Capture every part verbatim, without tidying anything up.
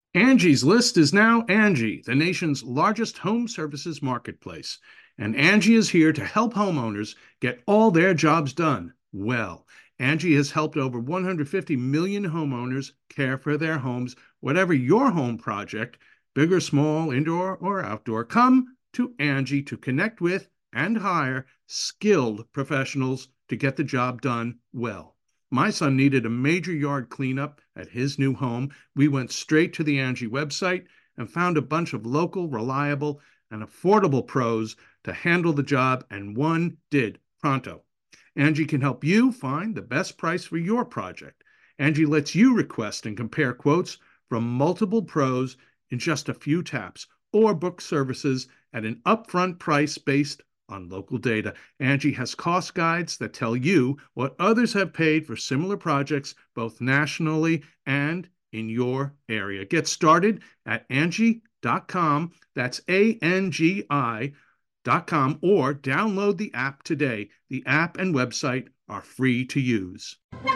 Angie's List is now Angie, the nation's largest home services marketplace. And Angie is here to help homeowners get all their jobs done well. Angie has helped over one hundred fifty million homeowners care for their homes. Whatever your home project, big or small, indoor or outdoor, come to Angie to connect with and hire skilled professionals to get the job done well. My son needed a major yard cleanup at his new home. We went straight to the Angie website and found a bunch of local, reliable, and affordable pros to handle the job, and one did pronto. Angie can help you find the best price for your project. Angie lets you request and compare quotes from multiple pros in just a few taps, or book services at an upfront price based on local data. Angie has cost guides that tell you what others have paid for similar projects, both nationally and in your area. Get started at Angie dot com. That's A N G I dot com, or download the app today. The app and website are free to use.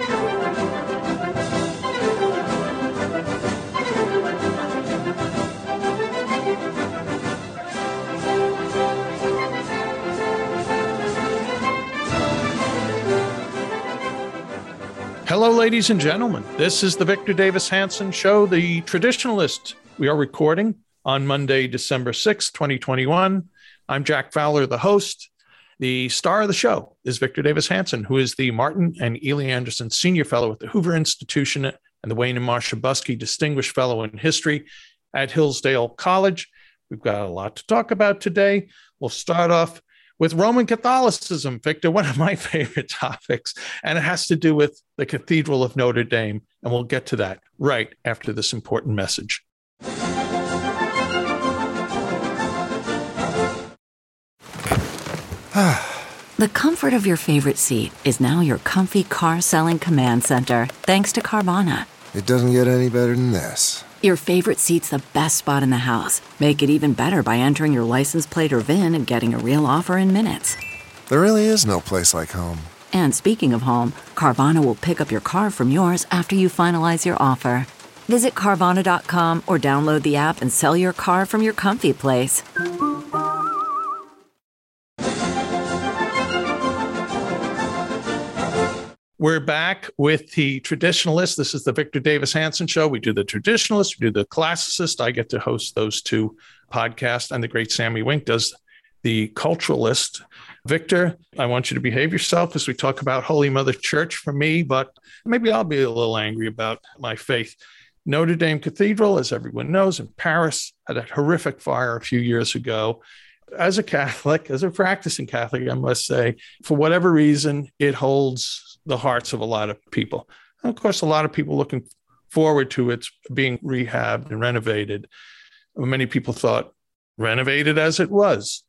Hello, ladies and gentlemen. This is the Victor Davis Hanson Show, The Traditionalist. We are recording on Monday, December sixth, twenty twenty-one. I'm Jack Fowler, the host. The star of the show is Victor Davis Hanson, who is the Martin and Ely Anderson Senior Fellow at the Hoover Institution and the Wayne and Marcia Buskey Distinguished Fellow in History at Hillsdale College. We've got a lot to talk about today. We'll start off with Roman Catholicism, Victor, one of my favorite topics, and it has to do with the Cathedral of Notre Dame, and we'll get to that right after this important message. The comfort of your favorite seat is now your comfy car selling command center, thanks to Carvana. It doesn't get any better than this. Your favorite seat's the best spot in the house. Make it even better by entering your license plate or V I N and getting a real offer in minutes. There really is no place like home. And speaking of home, Carvana will pick up your car from yours after you finalize your offer. Visit Carvana dot com or download the app and sell your car from your comfy place. We're back with the Traditionalist. This is the Victor Davis Hanson Show. We do the Traditionalist, we do the Classicist. I get to host those two podcasts, and the great Sammy Wink does the Culturalist. Victor, I want you to behave yourself as we talk about Holy Mother Church for me, but maybe I'll be a little angry about my faith. Notre Dame Cathedral, as everyone knows, in Paris, had a horrific fire a few years ago. As a Catholic, as a practicing Catholic, I must say, for whatever reason, it holds the hearts of a lot of people. And of course, a lot of people looking forward to its being rehabbed and renovated. Many people thought renovated as it was.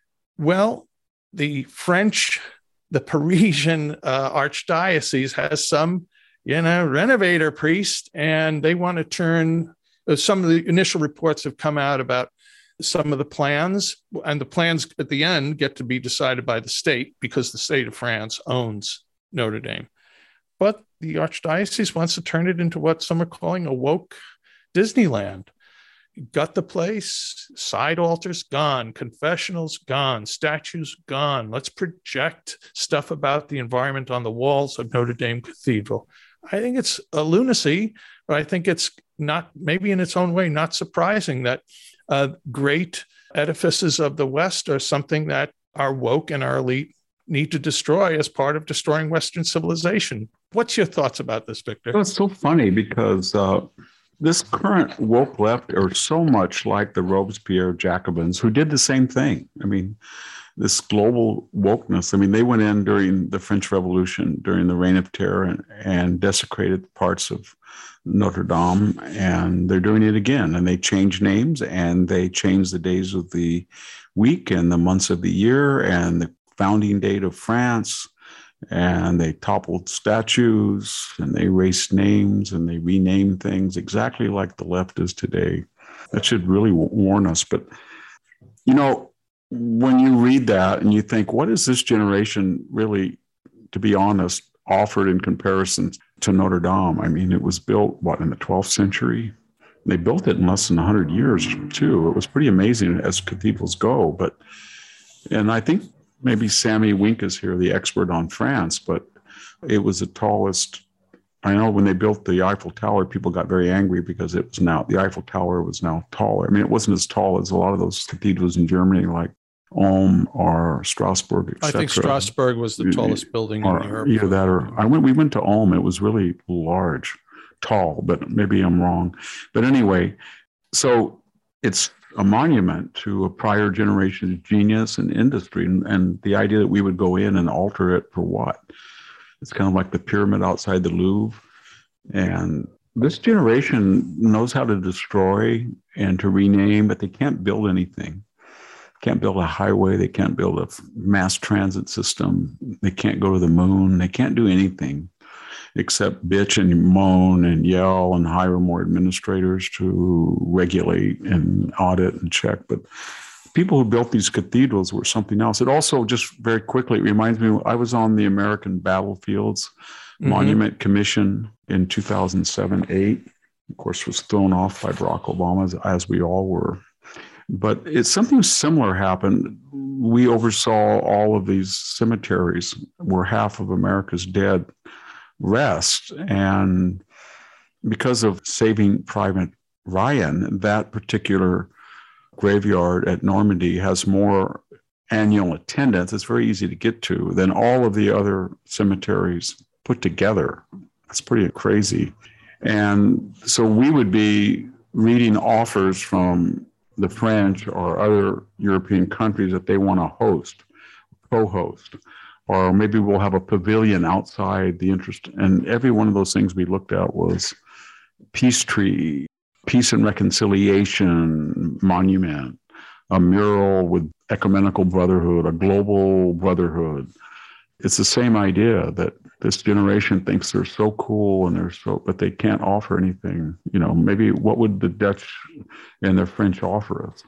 Well, the French, the Parisian uh, archdiocese has some, you know, renovator priest, and they want to turn, uh, some of the initial reports have come out about some of the plans, and the plans at the end get to be decided by the state because the state of France owns Notre Dame. But the archdiocese wants to turn it into what some are calling a woke Disneyland. Gut the place, side altars gone, confessionals gone, statues gone. Let's project stuff about the environment on the walls of Notre Dame Cathedral. I think it's a lunacy, but I think it's not, maybe in its own way, not surprising that uh, great edifices of the West are something that our woke and our elite need to destroy as part of destroying Western civilization. What's your thoughts about this, Victor? It's so funny because uh, this current woke left are so much like the Robespierre Jacobins, who did the same thing. I mean, this global wokeness, I mean, they went in during the French Revolution, during the Reign of Terror, and, and desecrated parts of Notre Dame, and they're doing it again. And they change names, and they change the days of the week and the months of the year and the founding date of France, and they toppled statues, and they erased names, and they renamed things exactly like the left is today. That should really warn us. But, you know, when you read that and you think, what is this generation really, to be honest, offered in comparison to Notre Dame? I mean, it was built, what, in the twelfth century? They built it in less than one hundred years, too. It was pretty amazing as cathedrals go. But, and I think maybe Sammy Wink is here, the expert on France, but it was the tallest. I know when they built the Eiffel Tower, people got very angry because it was now, the Eiffel Tower was now taller. I mean, it wasn't as tall as a lot of those cathedrals in Germany, like Ulm or Strasbourg, et cetera. I think Strasbourg was the tallest building or, in Europe. Either that or I went. We went to Ulm. It was really large, tall, but maybe I'm wrong. But anyway, so it's a monument to a prior generation of genius and industry, and, and the idea that we would go in and alter it for what? It's kind of like the pyramid outside the Louvre, and this generation knows how to destroy and to rename, but they can't build anything. Can't build a highway. They can't build a mass transit system. They can't go to the moon. They can't do anything except bitch and moan and yell and hire more administrators to regulate and audit and check. But people who built these cathedrals were something else. It also just very quickly, it reminds me, I was on the American Battlefields mm-hmm. Monument Commission in two thousand seven, eight. Of course, was thrown off by Barack Obama, as, as we all were. But it's something similar happened. We oversaw all of these cemeteries where half of America's dead rest. And because of Saving Private Ryan, that particular graveyard at Normandy has more annual attendance. It's very easy to get to than all of the other cemeteries put together. That's pretty crazy. And so we would be reading offers from the French or other European countries that they want to host, co-host, or maybe we'll have a pavilion outside the interest. And every one of those things we looked at was peace tree, peace and reconciliation monument, a mural with ecumenical brotherhood, a global brotherhood. It's the same idea that this generation thinks they're so cool and they're so, but they can't offer anything. You know, maybe what would the Dutch and the French offer us?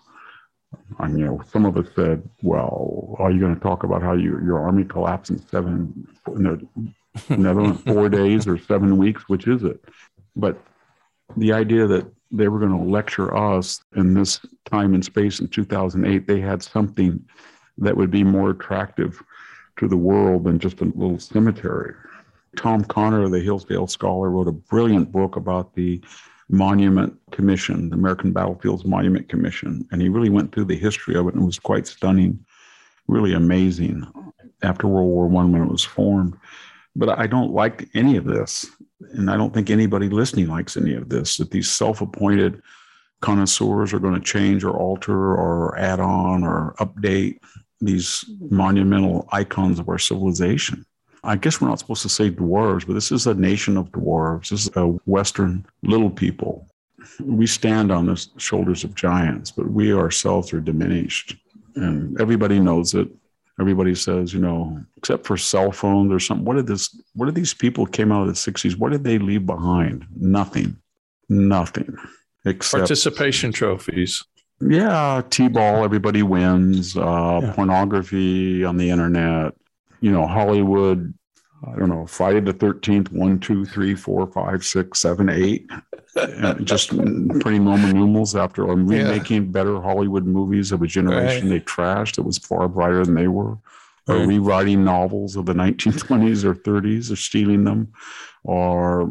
I mean, you know, some of us said, well, are you going to talk about how you, your army collapsed in seven, in the Netherlands, four days or seven weeks? Which is it? But the idea that they were going to lecture us in this time and space in two thousand eight, they had something that would be more attractive to the world than just a little cemetery. Tom Connor, the Hillsdale scholar, wrote a brilliant book about the Monument Commission, the American Battlefields Monument Commission, and he really went through the history of it, and it was quite stunning, really amazing after World War One when it was formed. But I don't like any of this, and I don't think anybody listening likes any of this, that these self-appointed connoisseurs are going to change or alter or add on or update these monumental icons of our civilization. I guess we're not supposed to say dwarves, but this is a nation of dwarves. This is a Western little people. We stand on the shoulders of giants, but we ourselves are diminished. And everybody knows it. Everybody says, you know, except for cell phones or something, what did this, what did these people came out of the sixties, what did they leave behind? Nothing. Nothing. Except participation trophies. Yeah, T-ball, everybody wins, uh, yeah. Pornography on the internet, you know, Hollywood, I don't know, Friday the thirteenth, one, two, three, four, five, six, seven, eight, just putting Roman numerals after I'm remaking yeah. better Hollywood movies of a generation right. they trashed that was far brighter than they were, or right. rewriting novels of the nineteen twenties or thirties or stealing them, or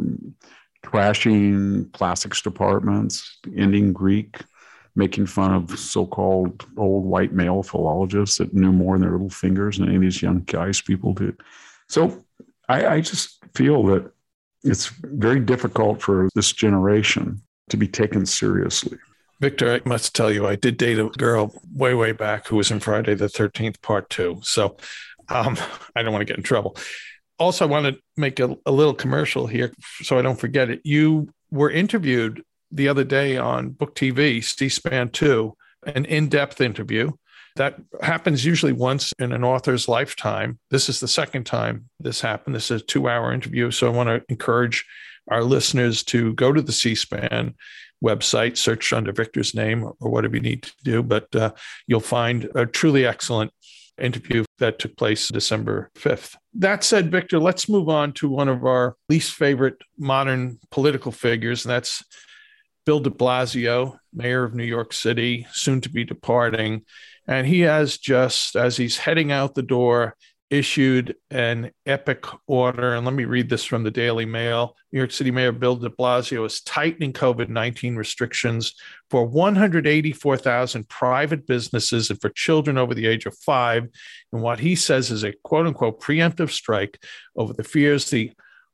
trashing plastics departments, ending Greek, making fun of so-called old white male philologists that knew more in their little fingers than any of these young guys people did. So I, I just feel that it's very difficult for this generation to be taken seriously. Victor, I must tell you, I did date a girl way, way back who was in Friday the thirteenth part two. So um, I don't want to get in trouble. Also, I want to make a, a little commercial here so I don't forget it. You were interviewed the other day on Book T V, C-SPAN two, an in-depth interview. That happens usually once in an author's lifetime. This is the second time this happened. This is a two-hour interview. So I want to encourage our listeners to go to the C-SPAN website, search under Victor's name or whatever you need to do. But uh, you'll find a truly excellent interview that took place December fifth. That said, Victor, let's move on to one of our least favorite modern political figures, and that's Bill de Blasio, mayor of New York City, soon to be departing. And he has just, as he's heading out the door, issued an epic order. And let me read this from the Daily Mail. New York City Mayor Bill de Blasio is tightening COVID nineteen restrictions for one hundred eighty-four thousand private businesses and for children over the age of five in what he says is a quote unquote preemptive strike over the fears the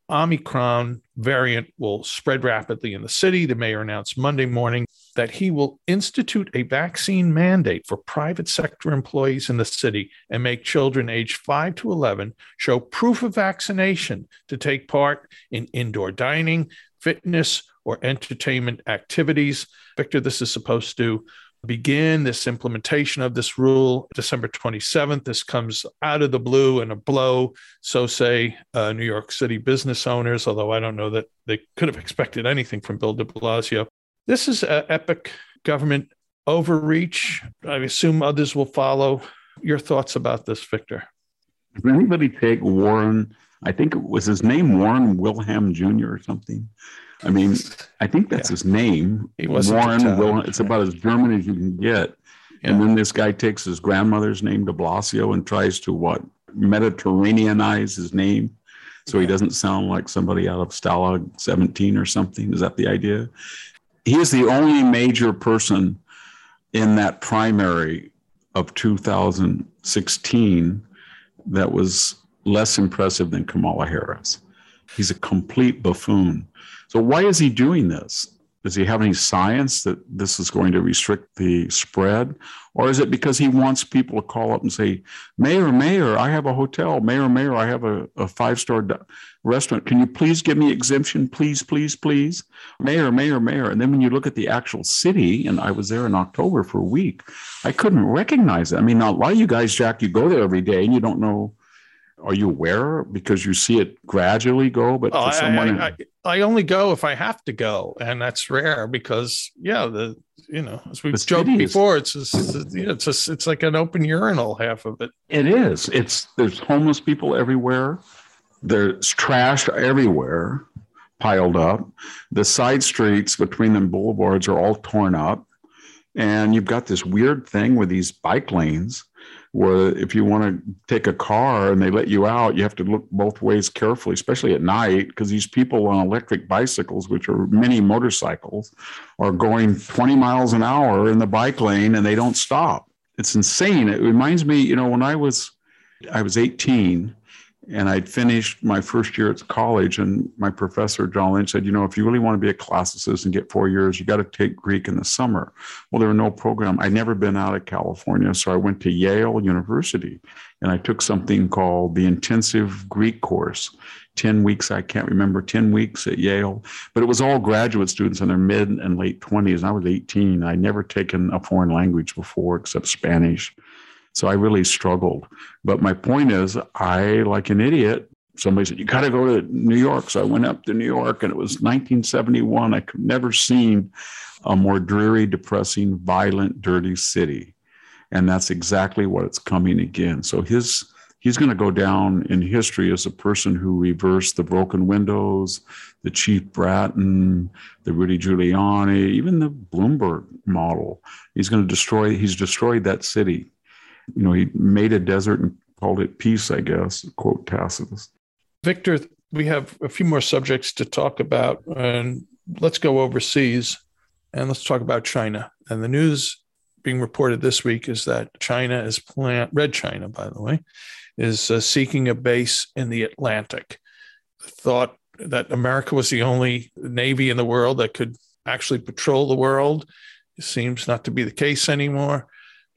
Omicron variant will spread rapidly in the city. The mayor announced Monday morning that he will institute a vaccine mandate for private sector employees in the city and make children aged five to eleven show proof of vaccination to take part in indoor dining, fitness, or entertainment activities. Victor, this is supposed to begin this implementation of this rule December twenty-seventh. This comes out of the blue and a blow, so say uh, New York City business owners, although I don't know that they could have expected anything from Bill de Blasio. This is an epic government overreach. I assume others will follow. Your thoughts about this, Victor? Did anybody take Warren? I think it was his name Warren Wilhelm Junior or something. I mean, I think that's yeah. his name. He wasn't Warren Wilhelm. It's about as German as you can get. Yeah. And then this guy takes his grandmother's name, de Blasio, and tries to what? Mediterraneanize his name. So yeah. he doesn't sound like somebody out of Stalag seventeen or something. Is that the idea? He is the only major person in that primary of two thousand sixteen that was less impressive than Kamala Harris. He's a complete buffoon. So why is he doing this? Does he have any science that this is going to restrict the spread? Or is it because he wants people to call up and say, Mayor, Mayor, I have a hotel. Mayor, Mayor, I have a, a five-star d- restaurant. Can you please give me exemption? Please, please, please. Mayor, Mayor, Mayor. And then when you look at the actual city, and I was there in October for a week, I couldn't recognize it. I mean, a lot of you guys, Jack, you go there every day and you don't know. Are you aware because you see it gradually go? But oh, for someone, I, I, I only go if I have to go, and that's rare because, yeah, the you know, as we've joked before, it's just, it's just, it's like an open urinal, half of it. It is. It's there's homeless people everywhere. There's trash everywhere, piled up. The side streets between the boulevards are all torn up, and you've got this weird thing with these bike lanes, where if you want to take a car and they let you out, you have to look both ways carefully, especially at night, because these people on electric bicycles, which are mini motorcycles, are going twenty miles an hour in the bike lane and they don't stop. It's insane. It reminds me, you know, when I was, I was eighteen and I'd finished my first year at college, and my professor, John Lynch, said, you know, if you really want to be a classicist and get four years, you got to take Greek in the summer. Well, there were no program. I'd never been out of California, so I went to Yale University, and I took something called the intensive Greek course. ten weeks, I can't remember, ten weeks at Yale, but it was all graduate students in their mid and late twenties. And I was eighteen. I'd never taken a foreign language before except Spanish. So I really struggled. But my point is, I, like an idiot, somebody said, you got to go to New York. So I went up to New York, and it was nineteen seventy-one. I could never seen a more dreary, depressing, violent, dirty city. And that's exactly what it's coming again. So his he's going to go down in history as a person who reversed the broken windows, the Chief Bratton, the Rudy Giuliani, even the Bloomberg model. He's going to destroy, he's destroyed that city. You know, he made a desert and called it peace, I guess, quote Tacitus. Victor, we have a few more subjects to talk about, and let's go overseas and let's talk about China. And the news being reported this week is that China is plan- Red China, by the way, is uh, seeking a base in the Atlantic. The thought that America was the only navy in the world that could actually patrol the world seems not to be the case anymore.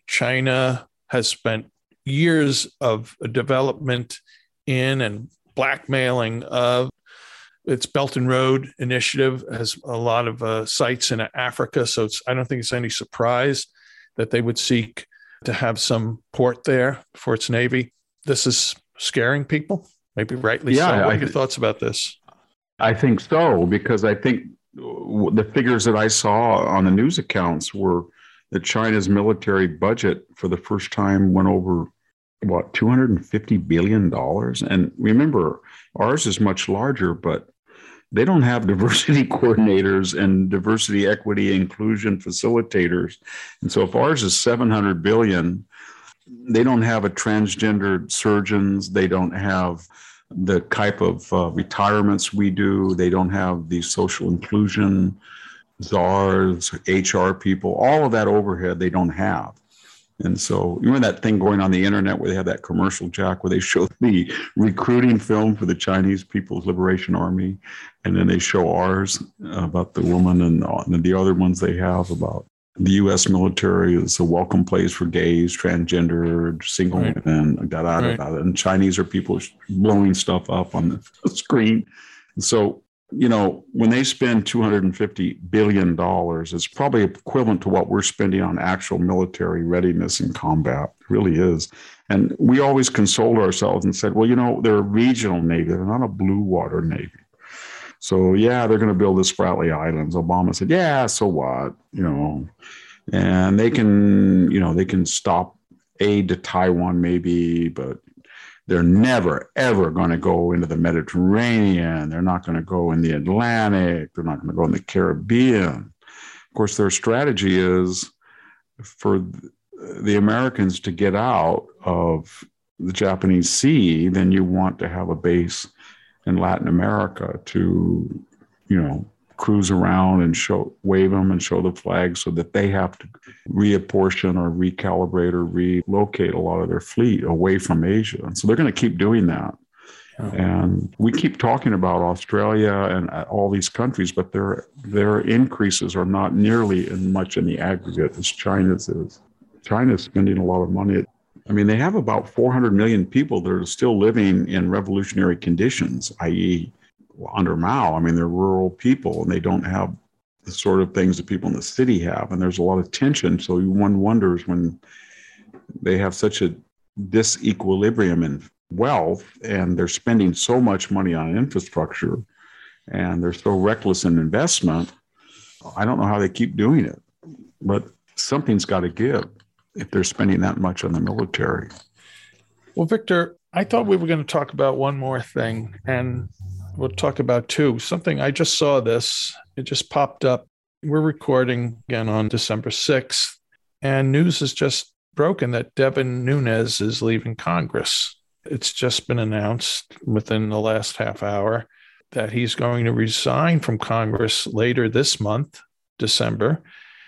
China has spent years of development in and blackmailing of its Belt and Road Initiative, has a lot of uh, sites in Africa. So it's, I don't think it's any surprise that they would seek to have some port there for its Navy. This is scaring people, maybe rightly yeah, so. What I, are your thoughts about this? I think so, because I think the figures that I saw on the news accounts were that China's military budget for the first time went over, what, two hundred fifty billion dollars? And remember, ours is much larger, but they don't have diversity coordinators and diversity, equity, inclusion facilitators. And so if ours is seven hundred billion, they don't have a transgendered surgeons. They don't have the type of uh, retirements we do. They don't have the social inclusion czars, H R people, all of that overhead they don't have. And so you remember that thing going on the internet where they have that commercial, Jack, where they show the recruiting film for the Chinese People's Liberation Army, and then they show ours about the woman, and, and the other ones they have about the U S military is a welcome place for gays, transgendered, single right. women, da, da, right. da, da, and Chinese are people blowing stuff up on the screen. And so, you know, when they spend two hundred fifty billion dollars, it's probably equivalent to what we're spending on actual military readiness and combat. It really is. And we always consoled ourselves and said, well, you know, they're a regional Navy. They're not a blue water Navy. So, yeah, they're going to build the Spratly Islands. Obama said, yeah, so what? You know, and they can, you know, they can stop aid to Taiwan maybe, but they're never, ever going to go into the Mediterranean. They're not going to go in the Atlantic. They're not going to go in the Caribbean. Of course, their strategy is for the Americans to get out of the Japanese Sea, then you want to have a base in Latin America to, you know, cruise around and show, wave them and show the flag so that they have to reapportion or recalibrate or relocate a lot of their fleet away from Asia. And so they're going to keep doing that. Yeah. And we keep talking about Australia and all these countries, but their their increases are not nearly as much in the aggregate as China's is. China's spending a lot of money. I mean, they have about four hundred million people that are still living in revolutionary conditions, that is under Mao. I mean, they're rural people and they don't have the sort of things that people in the city have. And there's a lot of tension. So one wonders when they have such a disequilibrium in wealth and they're spending so much money on infrastructure and they're so reckless in investment, I don't know how they keep doing it, but something's got to give if they're spending that much on the military. Well, Victor, I thought we were going to talk about one more thing, and we'll talk about two. Something I just saw this, it just popped up. We're recording again on December sixth, and news has just broken that Devin Nunes is leaving Congress. It's just been announced within the last half hour that he's going to resign from Congress later this month, December.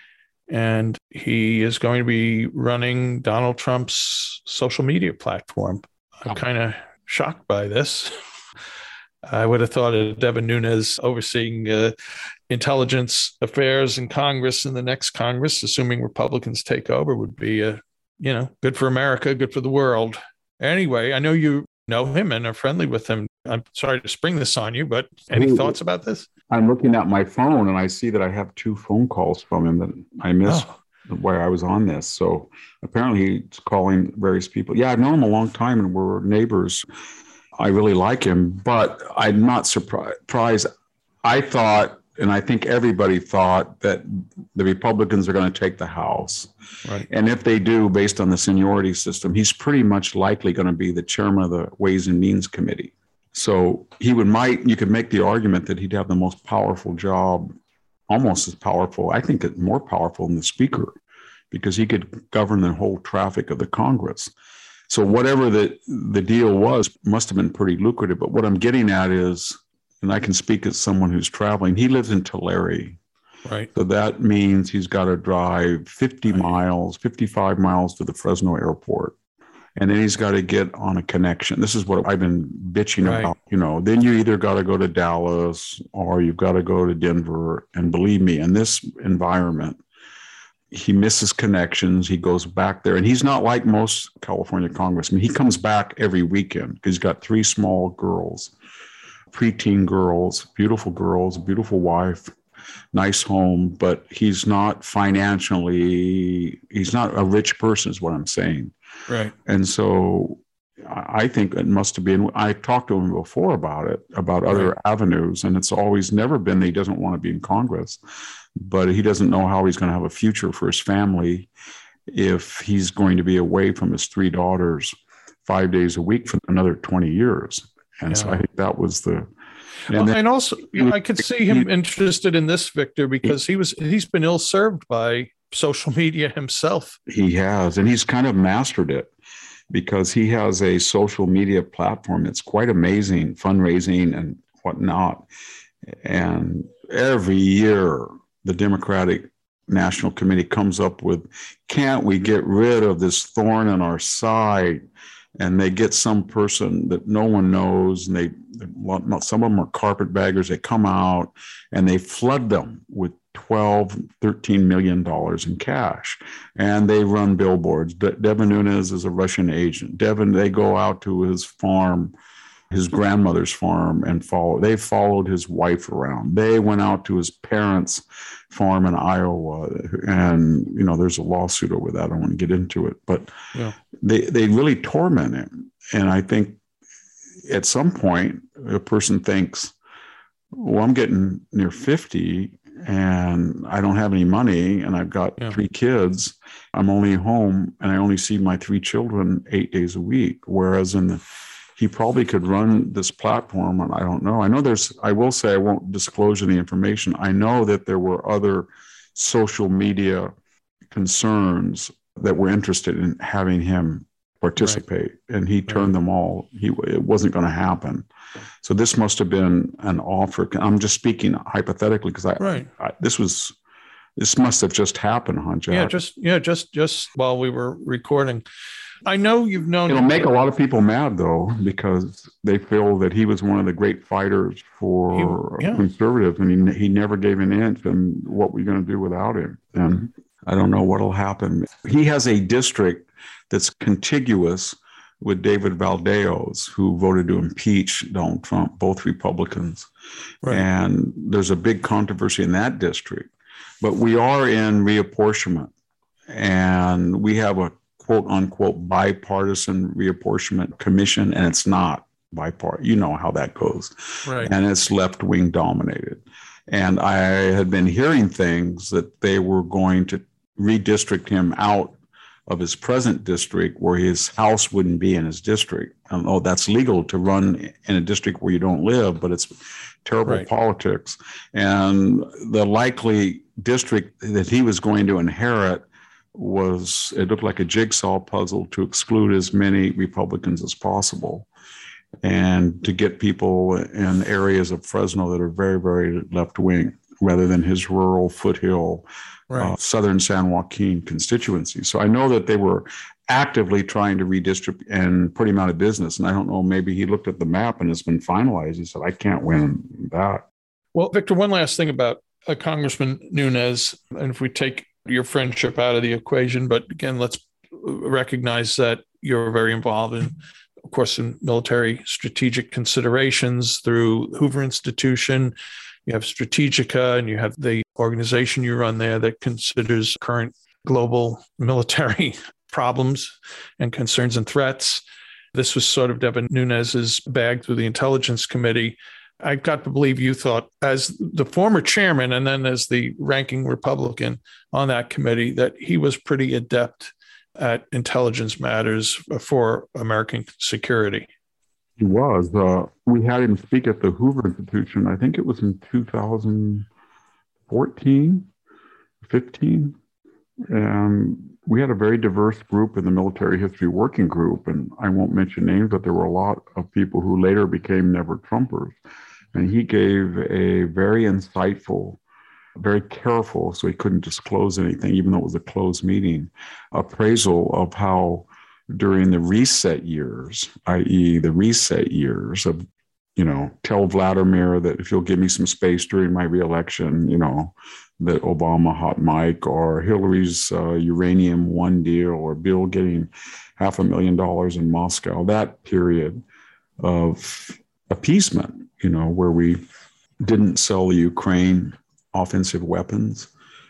And he is going to be running Donald Trump's social media platform. I'm kind of shocked by this. I would have thought of Devin Nunes overseeing uh, intelligence affairs in Congress in the next Congress, assuming Republicans take over, would be, uh, you know, good for America, good for the world. Anyway, I know you know him and are friendly with him. I'm sorry to spring this on you, but any Ooh, thoughts about this? I'm looking at my phone and I see that I have two phone calls from him that I missed oh. where I was on this. So apparently he's calling various people. Yeah, I've known him a long time and we're neighbors. I really like him, but I'm not surprised. I thought, and I think everybody thought, that the Republicans are going to take the House. Right. And if they do, based on the seniority system, he's pretty much likely going to be the chairman of the Ways and Means Committee. So he would might, you could make the argument that he'd have the most powerful job, almost as powerful, I think it's more powerful than the Speaker, because he could govern the whole traffic of the Congress. So whatever the, the deal was must have been pretty lucrative. But what I'm getting at is, and I can speak as someone who's traveling, he lives in Tulare. Right. So that means he's got to drive fifty right. miles, fifty-five miles to the Fresno airport. And then he's got to get on a connection. This is what I've been bitching right. about. You know, then you either got to go to Dallas or you've got to go to Denver. And believe me, in this environment, he misses connections. He goes back there. And he's not like most California congressmen. He comes back every weekend because he's got three small girls, preteen girls, beautiful girls, beautiful wife, nice home. But he's not financially, he's not a rich person is what I'm saying. Right. And so I think it must have been, I talked to him before about it, about other right. avenues. And it's always never been that he doesn't want to be in Congress, but he doesn't know how he's going to have a future for his family if he's going to be away from his three daughters five days a week for another twenty years. And yeah. so I think that was the, And, then, and also, you know, I could see him interested in this, Victor, because he was he's been ill-served by social media himself. He has, and he's kind of mastered it because he has a social media platform that's quite amazing, fundraising and whatnot. And every year, the Democratic National Committee comes up with, can't we get rid of this thorn in our side? And they get some person that no one knows, and they some of them are carpetbaggers. They come out and they flood them with twelve, thirteen million dollars in cash, and they run billboards. De- Devin Nunes is a Russian agent. Devin, they go out to his farm, his grandmother's farm, and follow. They followed his wife around. They went out to his parents' farm in Iowa, and you know there's a lawsuit over that. I don't want to get into it, but yeah. they they really torment him. And I think at some point a person thinks, well, I'm getting near fifty and I don't have any money, and I've got yeah. three kids. I'm only home, and I only see my three children eight days a week. Whereas in the he probably could run this platform, and I don't know. I know there's, I will say I won't disclose any information. I know that there were other social media concerns that were interested in having him participate, right. and he turned right. them all. He It wasn't going to happen. So this must have been an offer. I'm just speaking hypothetically because I, right. I, this was, this must have just happened, huh, Jack? Yeah, just, yeah, just, just while we were recording. I know you've known. It'll make a lot of people mad, though, because they feel that he was one of the great fighters for he, yeah. conservatives, and he, he never gave an inch. And what we're going to do without him? And I don't know what'll happen. He has a district that's contiguous with David Valdeos, who voted to impeach Donald Trump, both Republicans. Right. And there's a big controversy in that district. But we are in reapportionment, and we have a quote unquote bipartisan reapportionment commission, and it's not bipartisan. You know how that goes. Right. And it's left wing dominated. And I had been hearing things that they were going to redistrict him out of his present district where his house wouldn't be in his district. And, oh, that's legal to run in a district where you don't live, but it's terrible right. politics. And the likely district that he was going to inherit was, it looked like a jigsaw puzzle to exclude as many Republicans as possible and to get people in areas of Fresno that are very, very left-wing rather than his rural foothill, right. uh, southern San Joaquin constituency. So I know that they were actively trying to redistribute and put him out of business. And I don't know, maybe he looked at the map and it's been finalized. He said, I can't win that. Well, Victor, one last thing about uh, Congressman Nunes, and if we take your friendship out of the equation, but again, let's recognize that you're very involved in, of course, in military strategic considerations through Hoover Institution. You have Strategica, and you have the organization you run there that considers current global military problems and concerns and threats. This was sort of Devin Nunes's bag through the Intelligence Committee. I've got to believe you thought, as the former chairman and then as the ranking Republican on that committee, that he was pretty adept at intelligence matters for American security. He was. Uh, we had him speak at the Hoover Institution. I think it was in two thousand fourteen, fifteen. And we had a very diverse group in the Military History Working Group. And I won't mention names, but there were a lot of people who later became Never Trumpers. And he gave a very insightful, very careful, so he couldn't disclose anything, even though it was a closed meeting, appraisal of how during the reset years, that is the reset years of, you know, tell Vladimir that if you'll give me some space during my reelection, you know, that Obama hot mic, or Hillary's uh, uranium one deal, or Bill getting half a million dollars in Moscow, that period of appeasement, you know, where we didn't sell the Ukraine offensive weapons,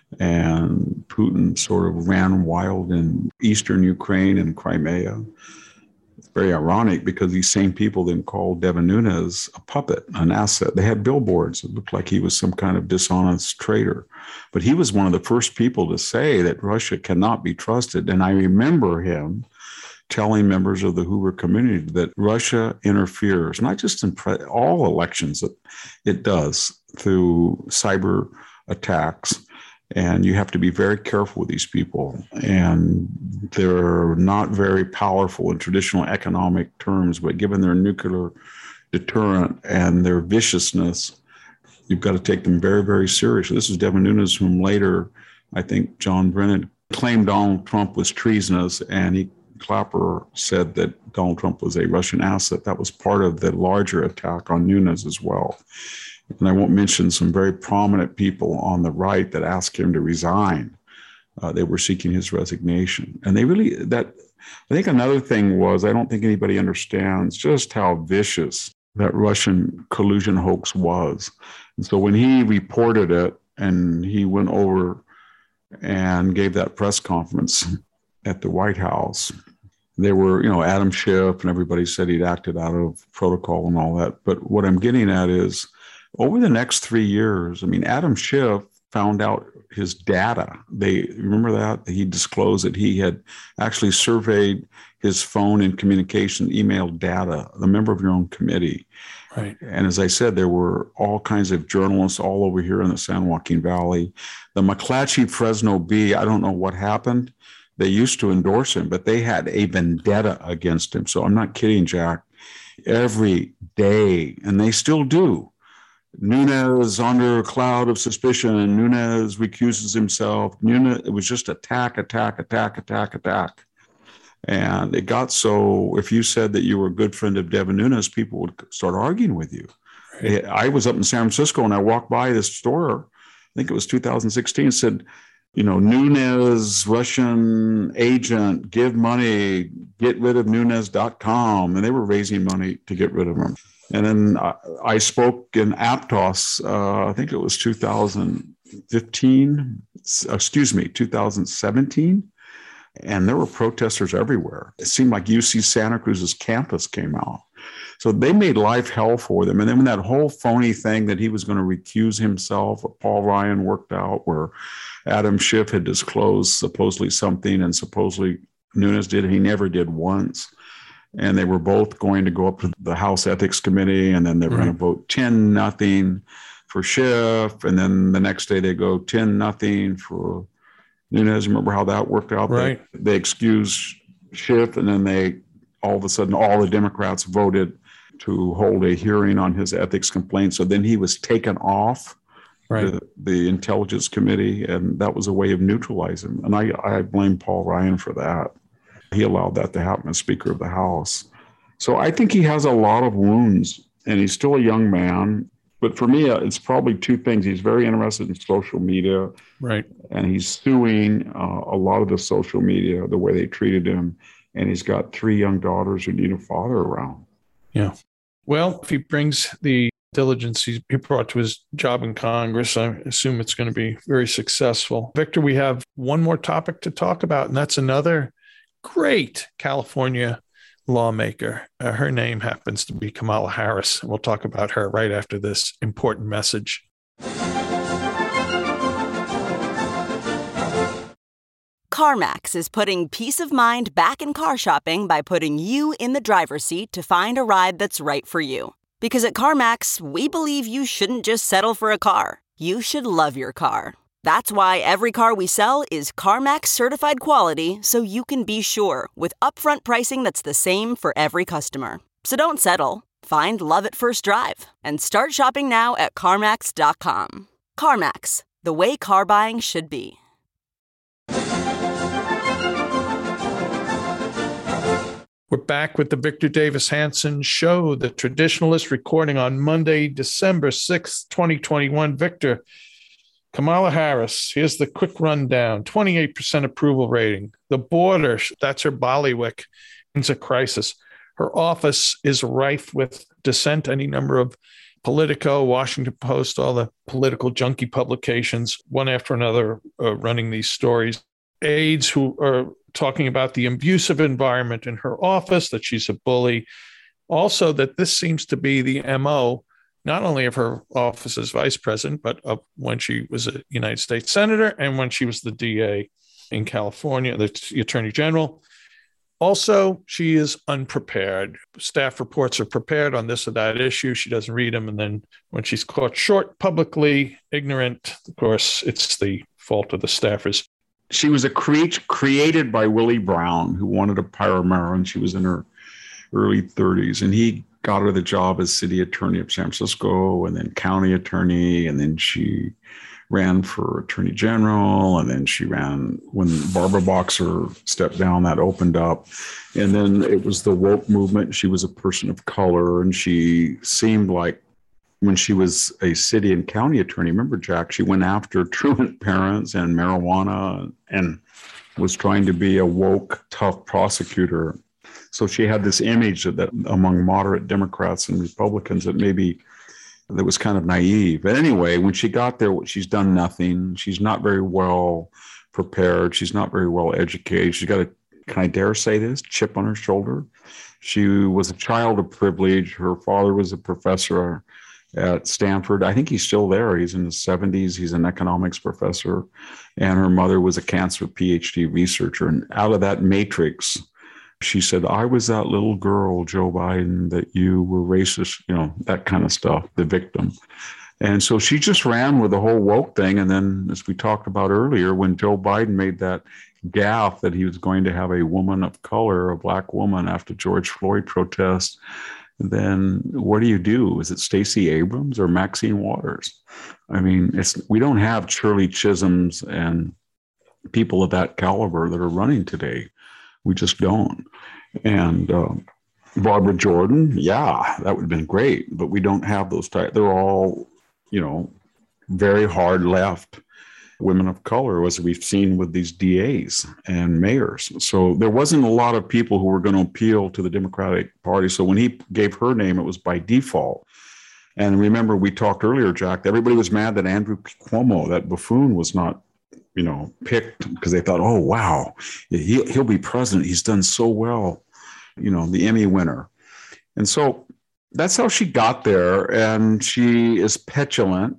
and Putin sort of ran wild in eastern Ukraine and Crimea. It's very ironic because these same people then called Devin Nunes a puppet, an asset. They had billboards. It looked like he was some kind of dishonest traitor. But he was one of the first people to say that Russia cannot be trusted. And I remember him telling members of the Hoover community that Russia interferes, not just in pre- all elections, that it does through cyber attacks. And you have to be very careful with these people. And they're not very powerful in traditional economic terms, but given their nuclear deterrent and their viciousness, you've got to take them very, very seriously. This is Devin Nunes, whom later, I think John Brennan claimed Donald Trump was treasonous, and he, Clapper said that Donald Trump was a Russian asset. That was part of the larger attack on Nunes as well. And I won't mention some very prominent people on the right that asked him to resign. Uh, they were seeking his resignation. And they really, that, I think another thing was, I don't think anybody understands just how vicious that Russian collusion hoax was. And so when he reported it and he went over and gave that press conference at the White House, there were, you know, Adam Schiff and everybody said he'd acted out of protocol and all that. But what I'm getting at is, over the next three years, I mean, Adam Schiff found out his data. They remember that he disclosed that he had actually surveyed his phone and communication email data, the member of your own committee. Right. And as I said, there were all kinds of journalists all over here in the San Joaquin Valley. The McClatchy Fresno Bee, I don't know what happened. They used to endorse him, but they had a vendetta against him. So I'm not kidding, Jack. Every day, and they still do. Nunes under a cloud of suspicion, and Nunes recuses himself. Nunes, it was just attack, attack, attack, attack, attack. And it got so, if you said that you were a good friend of Devin Nunes, people would start arguing with you. Right. I was up in San Francisco and I walked by this store, I think it was two thousand sixteen, said, you know, Nunes, Russian agent, give money, get rid of Nunes dot com. And they were raising money to get rid of him. And then I, I spoke in Aptos, uh, I think it was two thousand fifteen, excuse me, two thousand seventeen. And there were protesters everywhere. It seemed like U C Santa Cruz's campus came out. So they made life hell for them. And then when that whole phony thing that he was going to recuse himself, Paul Ryan worked out, where Adam Schiff had disclosed supposedly something and supposedly Nunes did, he never did once. And they were both going to go up to the House Ethics Committee, and then they were mm-hmm. going to vote ten nothing for Schiff. And then the next day they go ten nothing for Nunes. Remember how that worked out? Right. They, they excused Schiff, and then they, all of a sudden, all the Democrats voted to hold a hearing on his ethics complaint. So then he was taken off right. the, the Intelligence Committee, and that was a way of neutralizing him. And I, I blame Paul Ryan for that. He allowed that to happen as Speaker of the House. So I think he has a lot of wounds, and he's still a young man. But for me, it's probably two things. He's very interested in social media. Right. And he's suing uh, a lot of the social media, the way they treated him. And he's got three young daughters who need a father around. Yeah. Well, if he brings the diligence he brought to his job in Congress, I assume it's going to be very successful. Victor, we have one more topic to talk about, and that's another great California lawmaker. Uh, her name happens to be Kamala Harris. We'll talk about her right after this important message. CarMax is putting peace of mind back in car shopping by putting you in the driver's seat to find a ride that's right for you. Because at CarMax, we believe you shouldn't just settle for a car. You should love your car. That's why every car we sell is CarMax certified quality, so you can be sure with upfront pricing that's the same for every customer. So don't settle. Find love at first drive and start shopping now at CarMax dot com. CarMax, the way car buying should be. We're back with the Victor Davis Hanson Show, the Traditionalist, recording on Monday, December sixth, twenty twenty-one. Victor, Kamala Harris, here's the quick rundown. twenty-eight percent approval rating. The border, that's her bailiwick, is a crisis. Her office is rife with dissent. Any number of Politico, Washington Post, all the political junkie publications, one after another, uh, running these stories. Aides who are talking about the abusive environment in her office, that she's a bully. Also, that this seems to be the M O not only of her office as vice president, but of when she was a United States senator and when she was the D A in California, the attorney general. Also, she is unprepared. Staff reports are prepared on this or that issue. She doesn't read them. And then when she's caught short, publicly ignorant, of course, it's the fault of the staffers. She was a creature created by Willie Brown, who wanted a Paramera, and she was in her early thirties. And he got her the job as city attorney of San Francisco, and then county attorney, and then she ran for attorney general, and then she ran when Barbara Boxer stepped down, that opened up. And then it was the woke movement. She was a person of color, and she seemed like when she was a city and county attorney, remember, Jack, she went after truant parents and marijuana and was trying to be a woke, tough prosecutor. So she had this image that, that among moderate Democrats and Republicans that maybe that was kind of naive. But anyway, when she got there, she's done nothing. She's not very well prepared. She's not very well educated. She's got a, can I dare say this, chip on her shoulder. She was a child of privilege. Her father was a professor at Stanford. I think he's still there. He's in his seventies. He's an economics professor. And her mother was a cancer PhD researcher. And out of that matrix, she said, I was that little girl, Joe Biden, that you were racist, you know, that kind of stuff, the victim. And so she just ran with the whole woke thing. And then, as we talked about earlier, when Joe Biden made that gaffe that he was going to have a woman of color, a black woman, after George Floyd protests, then what do you do? Is it Stacey Abrams or Maxine Waters? I mean, it's we don't have Shirley Chisholms and people of that caliber that are running today. We just don't. And uh, Barbara Jordan, yeah, that would have been great, but we don't have those types. They're all, you know, very hard left women of color, as we've seen with these D As and mayors. So there wasn't a lot of people who were going to appeal to the Democratic Party. So when he gave her name, it was by default. And remember, we talked earlier, Jack, everybody was mad that Andrew Cuomo, that buffoon, was not, you know, picked because they thought, oh, wow, he, he'll be president. He's done so well, you know, the Emmy winner. And so that's how she got there. And she is petulant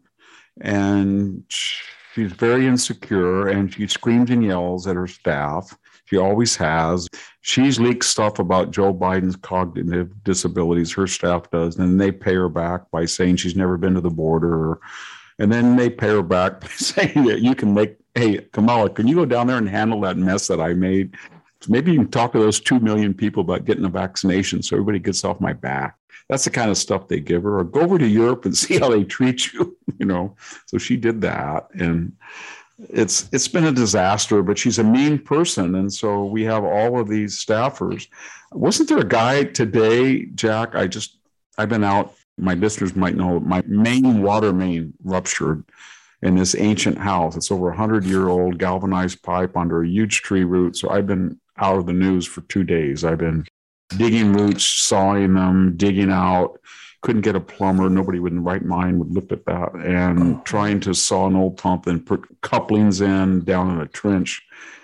and she's very insecure, and she screams and yells at her staff. She always has. She's leaked stuff about Joe Biden's cognitive disabilities. Her staff does. And they pay her back by saying she's never been to the border. And then they pay her back by saying that you can make, hey, Kamala, can you go down there and handle that mess that I made? Maybe you can talk to those two million people about getting a vaccination so everybody gets off my back. That's the kind of stuff they give her. Or go over to Europe and see how they treat you, you know. So she did that. And it's it's been a disaster, but she's a mean person. And so we have all of these staffers. Wasn't there a guy today, Jack? I just, I've been out. My listeners might know my main water main ruptured in this ancient house. It's over a hundred-year-old galvanized pipe under a huge tree root. So I've been out of the news for two days. I've been digging roots, sawing them, digging out. Couldn't get a plumber. Nobody in the right mind would look at that. And trying to saw an old pump and put couplings in down in a trench.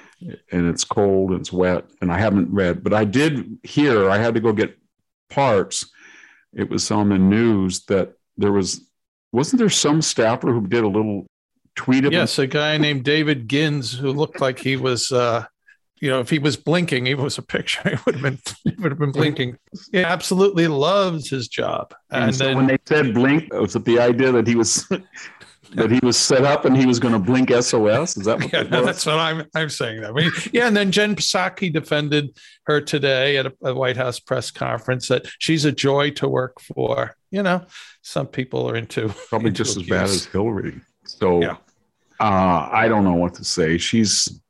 And it's cold and it's wet. And I haven't read, but I did hear, I had to go get parts. It was on the news that there was, wasn't there some staffer who did a little tweet about? Yes, a guy named David Gins who looked like he was, uh, you know, if he was blinking, it was a picture. He would have been, he would have been blinking. He absolutely loves his job. And, and so then, when they said blink, was it the idea that he was that he was set up and he was going to blink S O S? Is that what yeah, that no, was? that's what I'm I'm saying. That I mean, yeah, and then Jen Psaki defended her today at a, a White House press conference that she's a joy to work for. You know, some people are into probably into just abuse. as bad as Hillary. So Yeah. uh, I don't know what to say. She's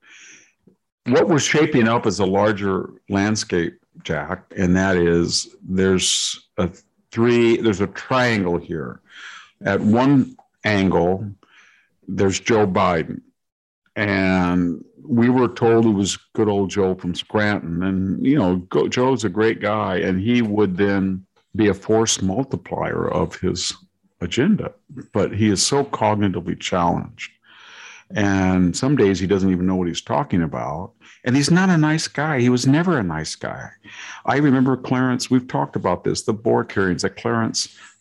what we're shaping up as a larger landscape, Jack, and that is there's a three, there's a triangle here. At one angle, there's Joe Biden. And we were told it was good old Joe from Scranton. And, you know, go, Joe's a great guy, and he would then be a force multiplier of his agenda. But he is so cognitively challenged. And some days he doesn't even know what he's talking about. And he's not a nice guy. He was never a nice guy. I remember Clarence, we've talked about this, the Bork hearings, that Clarence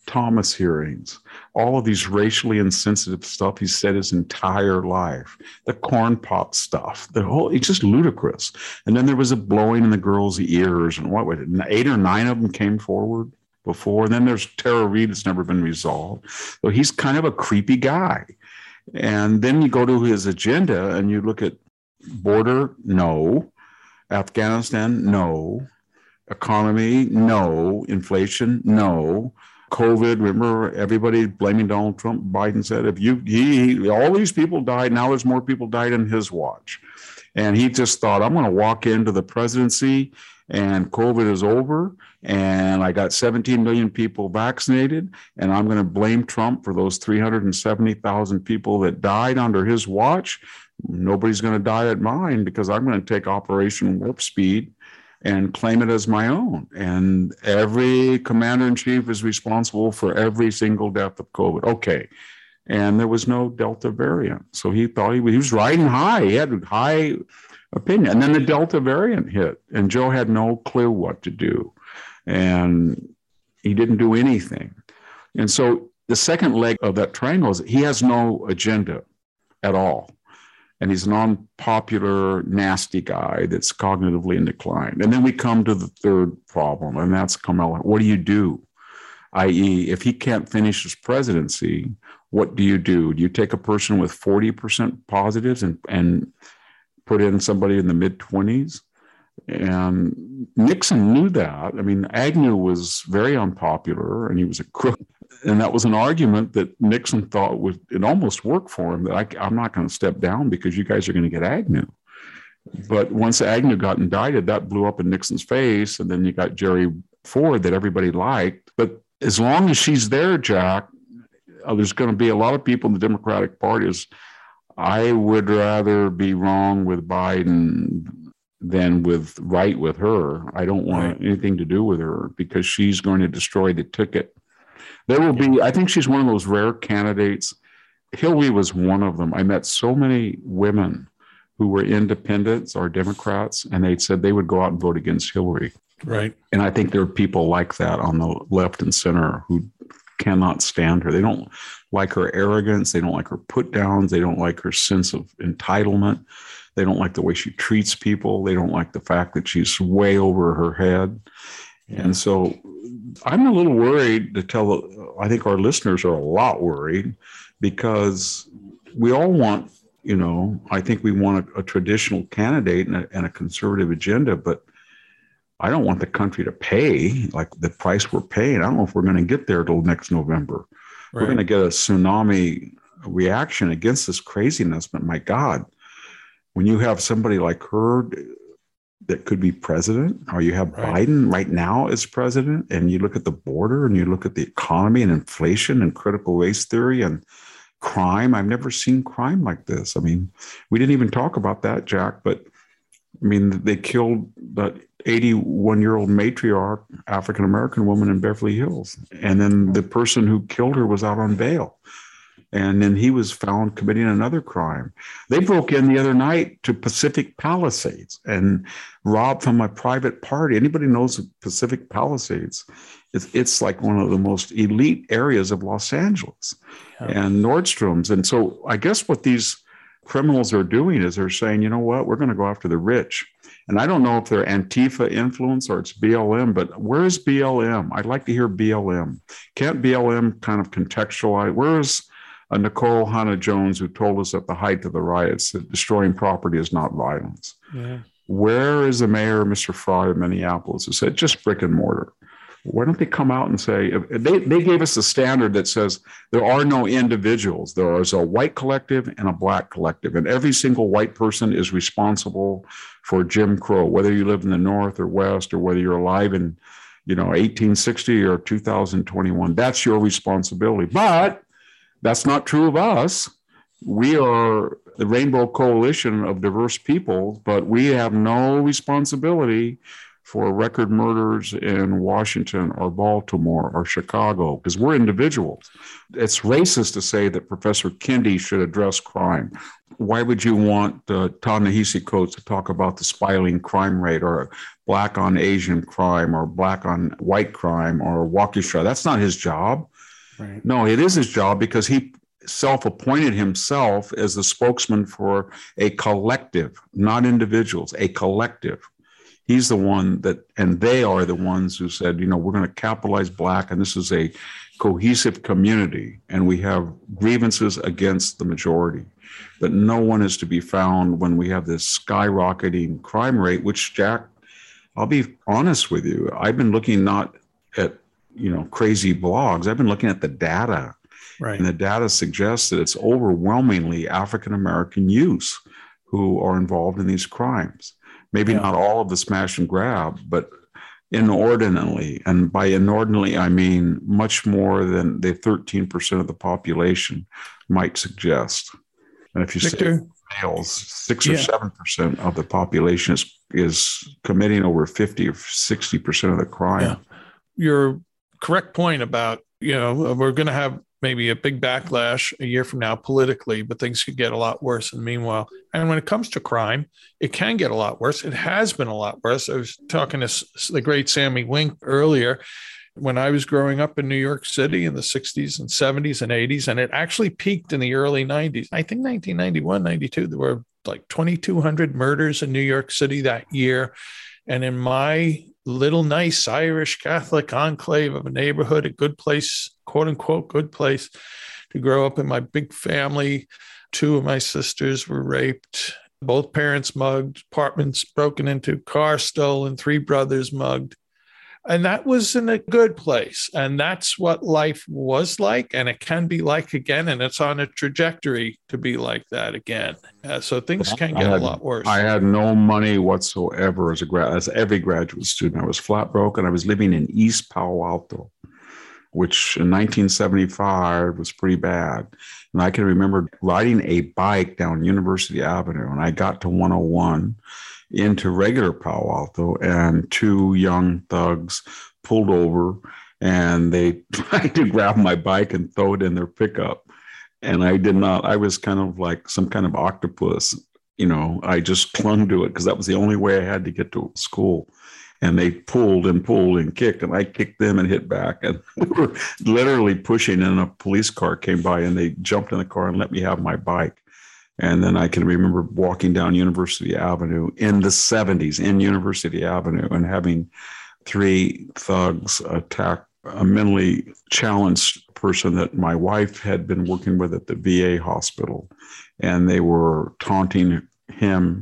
Thomas hearings, all of these racially insensitive stuff he said his entire life, the corn pop stuff, the whole, it's just ludicrous. And then there was a blowing in the girls' ears, and what was it, eight or nine of them came forward before. And then there's Tara Reid that's never been resolved. So he's kind of a creepy guy. And then you go to his agenda and you look at border, no. Afghanistan, no. Economy, no. Inflation, no. COVID, remember everybody blaming Donald Trump. Biden said, if you, he, all these people died, now there's more people died in his watch. And he just thought, I'm going to walk into the presidency and COVID is over. And I got seventeen million people vaccinated. And I'm going to blame Trump for those three hundred seventy thousand people that died under his watch. Nobody's going to die at mine because I'm going to take Operation Warp Speed and claim it as my own. And every commander-in-chief is responsible for every single death of COVID. Okay. And there was no Delta variant. So he thought he was, he was riding high. He had a high opinion. And then the Delta variant hit, and Joe had no clue what to do. And he didn't do anything. And so the second leg of that triangle is he has no agenda at all. And he's an unpopular, nasty guy that's cognitively in decline. And then we come to the third problem, and that's Kamala. What do you do? that is, if he can't finish his presidency, what do you do? Do you take a person with forty percent positives and, and put in somebody in the mid-twenties? And Nixon knew that. I mean, Agnew was very unpopular, and he was a crook. And that was an argument that Nixon thought would, it almost worked for him, that I, I'm not going to step down because you guys are going to get Agnew. But once Agnew got indicted, that blew up in Nixon's face. And then you got Jerry Ford that everybody liked. But as long as she's there, Jack, uh, there's going to be a lot of people in the Democratic Party. I would rather be wrong with Biden than with right with her. I don't want anything to do with her because she's going to destroy the ticket. There will be, I think she's one of those rare candidates. Hillary was one of them. I met so many women who were independents or Democrats, and they said they would go out and vote against Hillary. Right. And I think there are people like that on the left and center who cannot stand her. They don't like her arrogance. They don't like her put downs. They don't like her sense of entitlement. They don't like the way she treats people. They don't like the fact that she's way over her head. And so I'm a little worried to tell, I think our listeners are a lot worried because we all want, you know, I think we want a, a traditional candidate and a, and a conservative agenda, but I don't want the country to pay like the price we're paying. I don't know if we're going to get there till next November. Right. We're going to get a tsunami reaction against this craziness. But my God, when you have somebody like her that could be president, or you have right. Biden right now as president, and you look at the border and you look at the economy and inflation and critical race theory and crime. I've never seen crime like this. I mean, we didn't even talk about that, Jack, but I mean, they killed that eighty-one-year-old matriarch, African-American woman in Beverly Hills. And then the person who killed her was out on bail. And then he was found committing another crime. They broke in the other night to Pacific Palisades and robbed from a private party. Anybody knows Pacific Palisades? It's, it's like one of the most elite areas of Los Angeles yeah. and Nordstrom's. And so I guess what these criminals are doing is they're saying, you know what, we're going to go after the rich. And I don't know if they're Antifa influence or it's B L M, but where is B L M? I'd like to hear B L M. Can't B L M kind of contextualize? Where is uh, Nicole Hannah-Jones, who told us at the height of the riots that destroying property is not violence? Yeah. Where is the mayor, Mister Fry of Minneapolis, who said just brick and mortar? Why don't they come out and say, they, they gave us a standard that says there are no individuals. There is a white collective and a black collective, and every single white person is responsible for Jim Crow, whether you live in the North or West, or whether you're alive in, you know, eighteen sixty or two thousand twenty-one. That's your responsibility. But that's not true of us. We are the Rainbow Coalition of diverse people, but we have no responsibility for record murders in Washington or Baltimore or Chicago, because we're individuals. It's racist to say that Professor Kendi should address crime. Why would you want uh, Ta-Nehisi Coates to talk about the spiraling crime rate, or black on Asian crime, or black on white crime, or Waukesha? That's not his job. Right. No, it is his job because he self-appointed himself as the spokesman for a collective, not individuals, a collective. He's the one that, and they are the ones who said, you know, we're going to capitalize Black, and this is a cohesive community, and we have grievances against the majority. But no one is to be found when we have this skyrocketing crime rate, which, Jack, I'll be honest with you, I've been looking not at, you know, crazy blogs. I've been looking at the data. Right. And the data suggests that it's overwhelmingly African-American youths who are involved in these crimes. Maybe Yeah. not all of the smash and grab, but inordinately. And by inordinately, I mean much more than the thirteen percent of the population might suggest. And if you Victor? say males, six Yeah. or seven percent of the population is, is committing over fifty or sixty percent of the crime. Yeah. Your correct point about, you know, we're going to have maybe a big backlash a year from now politically, but things could get a lot worse in the meanwhile. And when it comes to crime, it can get a lot worse. It has been a lot worse. I was talking to s- the great Sammy Wink earlier. When I was growing up in New York City in the sixties and seventies and eighties, and it actually peaked in the early nineties. I think nineteen ninety-one, ninety-two, there were like twenty-two hundred murders in New York City that year. And in my little nice Irish Catholic enclave of a neighborhood, a good place, quote unquote, good place to grow up in, my big family, two of my sisters were raped, both parents mugged, apartments broken into, cars stolen, three brothers mugged. And that was in a good place. And that's what life was like. And it can be like again. And it's on a trajectory to be like that again. Uh, so things can get had, a lot worse. I had no money whatsoever as a grad, as every graduate student. I was flat broke, and I was living in East Palo Alto, which in nineteen seventy-five was pretty bad. And I can remember riding a bike down University Avenue, and I got to one oh one into regular Palo Alto, and two young thugs pulled over, and they tried to grab my bike and throw it in their pickup. And I did not, I was kind of like some kind of octopus, you know, I just clung to it because that was the only way I had to get to school. And they pulled and pulled and kicked, and I kicked them and hit back. And we were literally pushing, and a police car came by, and they jumped in the car and let me have my bike. And then I can remember walking down University Avenue in the seventies, in University Avenue, and having three thugs attack a mentally challenged person that my wife had been working with at the V A hospital. And they were taunting him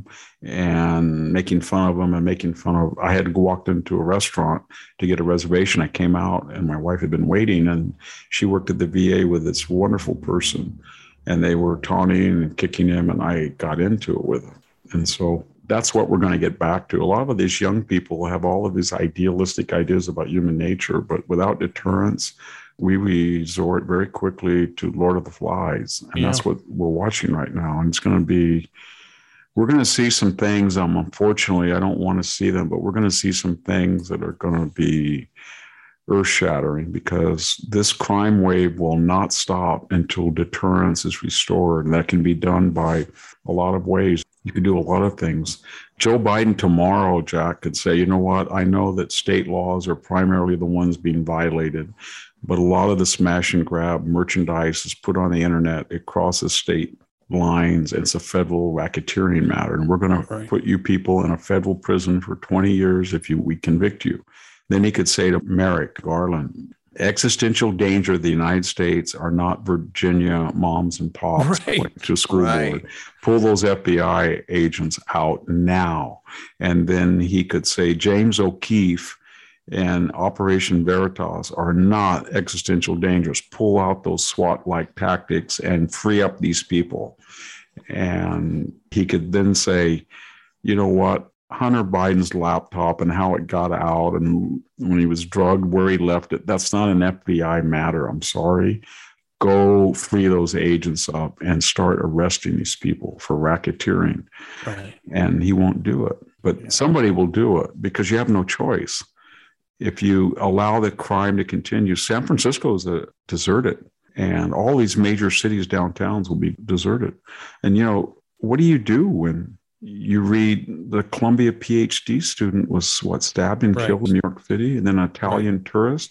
and making fun of him and making fun of, I had to go walk into a restaurant to get a reservation. I came out, and my wife had been waiting, and she worked at the V A with this wonderful person. And they were taunting and kicking him, and I got into it with him. And so that's what we're going to get back to. A lot of these young people have all of these idealistic ideas about human nature, but without deterrence, we resort very quickly to Lord of the Flies. And Yeah. that's what we're watching right now. And it's going to be, we're going to see some things. Um, unfortunately, I don't want to see them, but we're going to see some things that are going to be earth-shattering, because this crime wave will not stop until deterrence is restored. And that can be done by a lot of ways. You can do a lot of things. Joe Biden tomorrow, Jack, could say, you know what, I know that state laws are primarily the ones being violated, but a lot of the smash and grab merchandise is put on the internet. It crosses state lines. It's a federal racketeering matter. And we're going Right. to put you people in a federal prison for twenty years if you we convict you. Then he could say to Merrick Garland, existential danger of the United States are not Virginia moms and pops Right. going to a school Right. board. Pull those F B I agents out now. And then he could say James O'Keefe and Operation Veritas are not existential dangers. Pull out those SWAT-like tactics and free up these people. And he could then say, you know what? Hunter Biden's laptop and how it got out, and when he was drugged, where he left it, that's not an F B I matter. I'm sorry. Go free those agents up and start arresting these people for racketeering. Right. And he won't do it. But Yeah. somebody will do it, because you have no choice. If you allow the crime to continue, San Francisco is a deserted, and all these major cities downtowns will be deserted. And, you know, what do you do when you read the Columbia PhD student was what, stabbed and Right. killed in New York City, and then an Italian Right. tourist?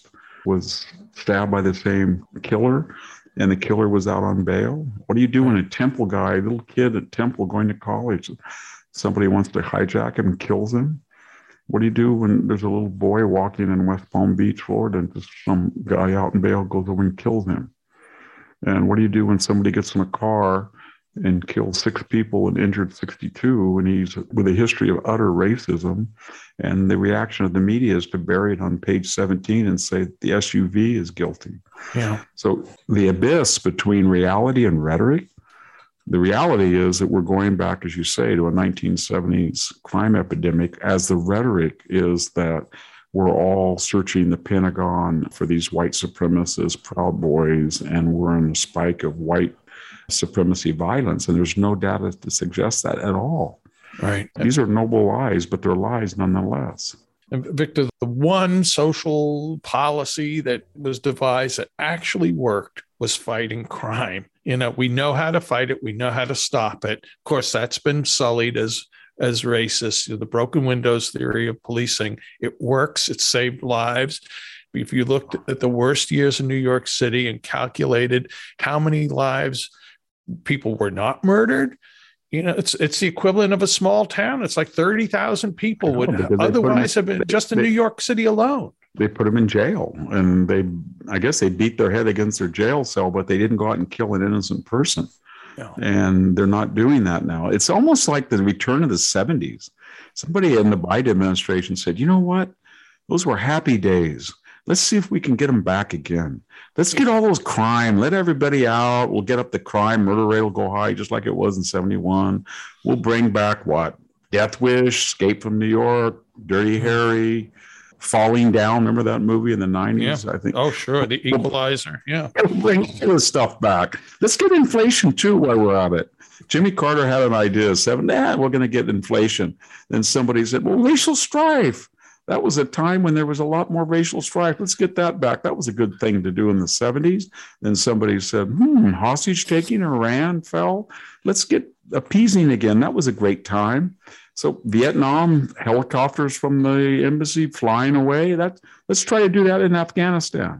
was stabbed by the same killer, and the killer was out on bail. What do you do when a Temple guy, a little kid at Temple going to college, somebody wants to hijack him and kills him? What do you do when there's a little boy walking in West Palm Beach, Florida, and just some guy out in bail goes over and kills him? And what do you do when somebody gets in a car and kills six people and injured sixty-two, and he's with a history of utter racism, and the reaction of the media is to bury it on page seventeen and say the S U V is guilty? Yeah. So the abyss between reality and rhetoric, the reality is that we're going back, as you say, to a nineteen seventies crime epidemic, as the rhetoric is that we're all searching the Pentagon for these white supremacists, Proud Boys, and we're in a spike of white supremacy violence. And there's no data to suggest that at all. Right. These are noble lies, but they're lies nonetheless. And Victor, the one social policy that was devised that actually worked was fighting crime. You know, we know how to fight it. We know how to stop it. Of course, that's been sullied as as racist. You know, the broken windows theory of policing. It works. It saved lives. If you looked at the worst years in New York City and calculated how many lives people were not murdered, you know, it's it's the equivalent of a small town. It's like thirty thousand people would otherwise have been just in New York City alone. They put them in jail, and they, I guess they beat their head against their jail cell, but they didn't go out and kill an innocent person. No. And they're not doing that now. It's almost like the return of the seventies. Somebody in the Biden administration said, you know what? Those were happy days. Let's see if we can get them back again. Let's get all those crime. Let everybody out. We'll get up the crime. Murder rate will go high, just like it was in seventy-one. We'll bring back what? Death Wish, Escape from New York, Dirty Harry, Falling Down. Remember that movie in the nineties? Yeah. I think. Oh, sure. The Equalizer. Yeah. We'll bring all this stuff back. Let's get inflation too while we're at it. Jimmy Carter had an idea. Seven, nah, we're going to get inflation. Then somebody said, well, racial strife. That was a time when there was a lot more racial strife. Let's get that back. That was a good thing to do in the seventies. Then somebody said, hmm, hostage taking, Iran fell. Let's get appeasing again. That was a great time. So Vietnam, helicopters from the embassy flying away. That, let's try to do that in Afghanistan.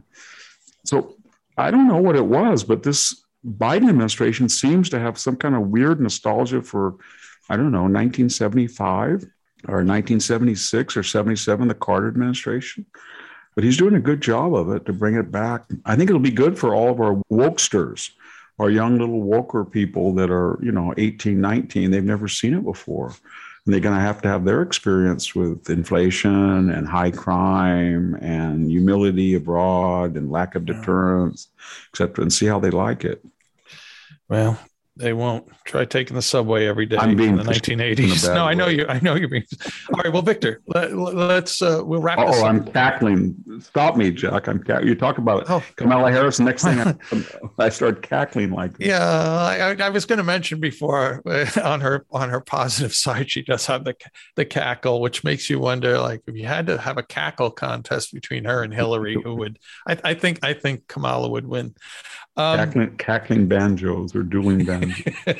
So I don't know what it was, but this Biden administration seems to have some kind of weird nostalgia for, I don't know, nineteen seventy-five. Or nineteen seventy-six or seventy-seven, the Carter administration. But he's doing a good job of it to bring it back. I think it'll be good for all of our wokesters, our young little woker people that are, you know, eighteen, nineteen. They've never seen it before. And they're going to have to have their experience with inflation and high crime and humility abroad and lack of deterrence, et cetera, and see how they like it. Well, they won't. Try taking the subway every day I'm being in the nineteen eighties. No, I know you. I know you're being. All right. Well, Victor, let, let's. Uh, we'll wrap. Oh, this I'm up. cackling. Stop me, Jack. I'm cackling. You talk about oh. Kamala Harris. Next thing I, I start cackling like this. Yeah, I, I was going to mention before uh, on her on her positive side, she does have the the cackle, which makes you wonder, like, if you had to have a cackle contest between her and Hillary, who would? I, I think I think Kamala would win. Um, cackling, cackling banjos or dueling banjos.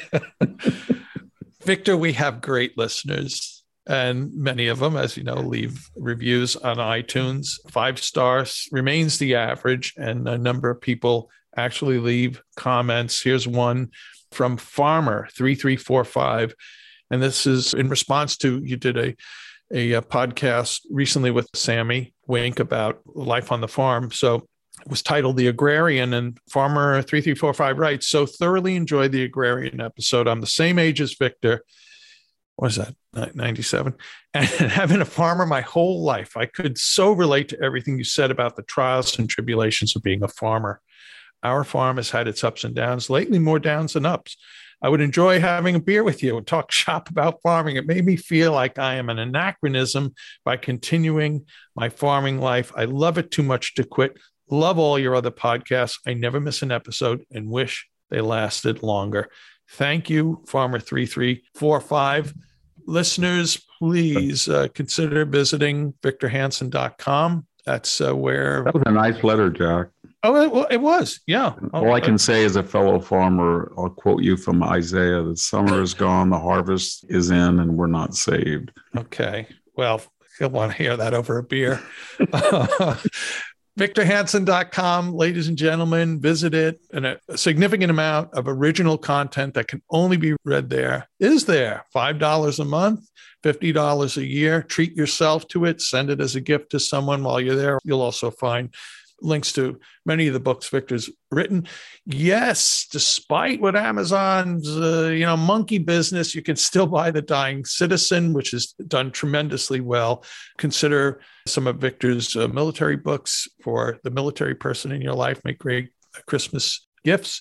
Victor, we have great listeners, and many of them, as you know, leave reviews on iTunes. Five stars remains the average, and a number of people actually leave comments. Here's one from Farmer three three four five, and this is in response to, you did a, a, a podcast recently with Sammy Wink about life on the farm. So it was titled The Agrarian, and Farmer three three four five writes, so thoroughly enjoyed the Agrarian episode. I'm the same age as Victor. What is that? ninety-seven. And having a farmer my whole life, I could so relate to everything you said about the trials and tribulations of being a farmer. Our farm has had its ups and downs, lately more downs than ups. I would enjoy having a beer with you and talk shop about farming. It made me feel like I am an anachronism by continuing my farming life. I love it too much to quit. Love all your other podcasts. I never miss an episode and wish they lasted longer. Thank you, Farmer three three four five. Listeners, please uh, consider visiting victor hansen dot com. That's uh, where... That was a nice letter, Jack. Oh, it, well, it was. Yeah. All oh, I can say as a fellow farmer, I'll quote you from Isaiah, the summer is gone, the harvest is in, and we're not saved. Okay. Well, you'll want to hear that over a beer. victor hansen dot com, ladies and gentlemen, visit it. And a significant amount of original content that can only be read there is there. five dollars a month, fifty dollars a year. Treat yourself to it. Send it as a gift to someone while you're there. You'll also find links to many of the books Victor's written. Yes, despite what Amazon's, uh, you know, monkey business, you can still buy The Dying Citizen, which is done tremendously well. Consider some of Victor's uh, military books for the military person in your life. Make great Christmas gifts.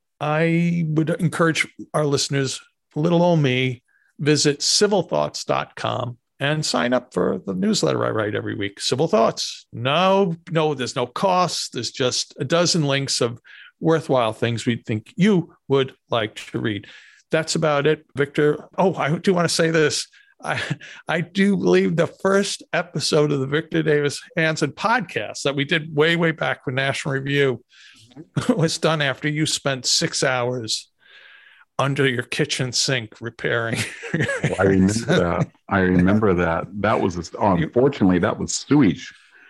I would encourage our listeners, little old me, visit civil thoughts dot com and sign up for the newsletter I write every week. Civil Thoughts. No, no, there's no cost. There's just a dozen links of worthwhile things we think you would like to read. That's about it, Victor. Oh, I do want to say this. I, I do believe the first episode of the Victor Davis Hanson podcast that we did way, way back with National Review was done after you spent six hours under your kitchen sink repairing. Oh, I remember that. I remember that. That was, oh, unfortunately, that was sewage.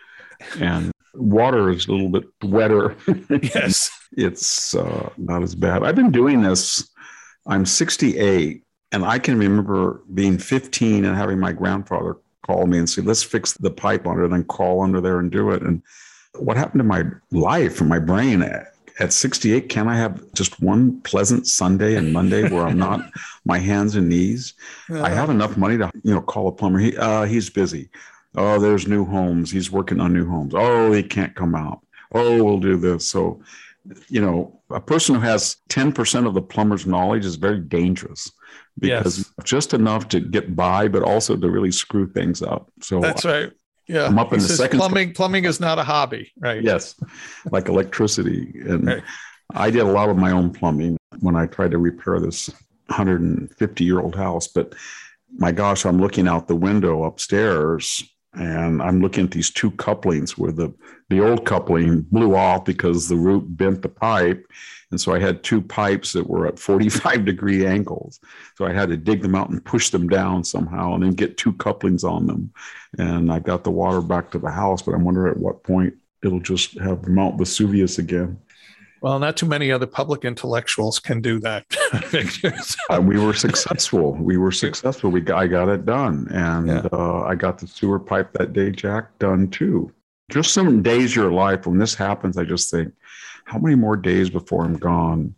And water is a little bit wetter. Yes. It's uh, not as bad. I've been doing this. I'm sixty-eight, and I can remember being fifteen and having my grandfather call me and say, let's fix the pipe on it, and then crawl under there and do it. And what happened to my life and my brain? At sixty-eight, can I have just one pleasant Sunday and Monday where I'm not my hands and knees? Uh, I have enough money to, you know, call a plumber. He, uh, he's busy. Oh, there's new homes. He's working on new homes. Oh, he can't come out. Oh, we'll do this. So, you know, a person who has ten percent of the plumber's knowledge is very dangerous because yes. just enough to get by, but also to really screw things up. So that's right. Yeah, I'm up in he the says second. Plumbing, plumbing is not a hobby, right? Yes, like electricity, and right. I did a lot of my own plumbing when I tried to repair this one hundred fifty year old house. But my gosh, I'm looking out the window upstairs, and I'm looking at these two couplings where the the old coupling blew off because the root bent the pipe. And so I had two pipes that were at forty-five degree angles. So I had to dig them out and push them down somehow and then get two couplings on them. And I got the water back to the house, but I wonder at what point it'll just have Mount Vesuvius again. Well, not too many other public intellectuals can do that, Victor. So. Uh, we were successful. We were successful. We got, I got it done. And yeah. uh, I got the sewer pipe that day, Jack, done too. Just some days of your life when this happens, I just think, how many more days before I'm gone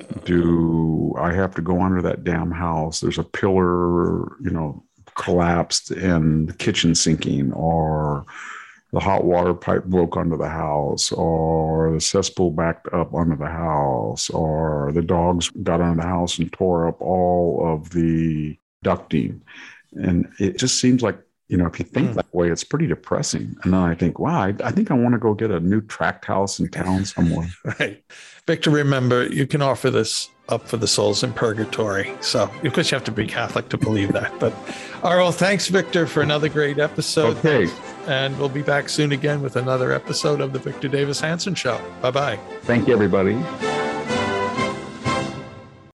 do I have to go under that damn house? There's a pillar, you know, collapsed and the kitchen sinking, or the hot water pipe broke under the house, or the cesspool backed up under the house, or the dogs got under the house and tore up all of the ducting. And it just seems like, you know, if you think mm. that way, it's pretty depressing. And then I think, wow, I, I think I want to go get a new tract house in town somewhere. Right. Victor, remember, you can offer this up for the souls in purgatory. So, of course, you have to be Catholic to believe that. But, all right, well, thanks, Victor, for another great episode. Okay. And we'll be back soon again with another episode of the Victor Davis Hanson Show. Bye-bye. Thank you, everybody.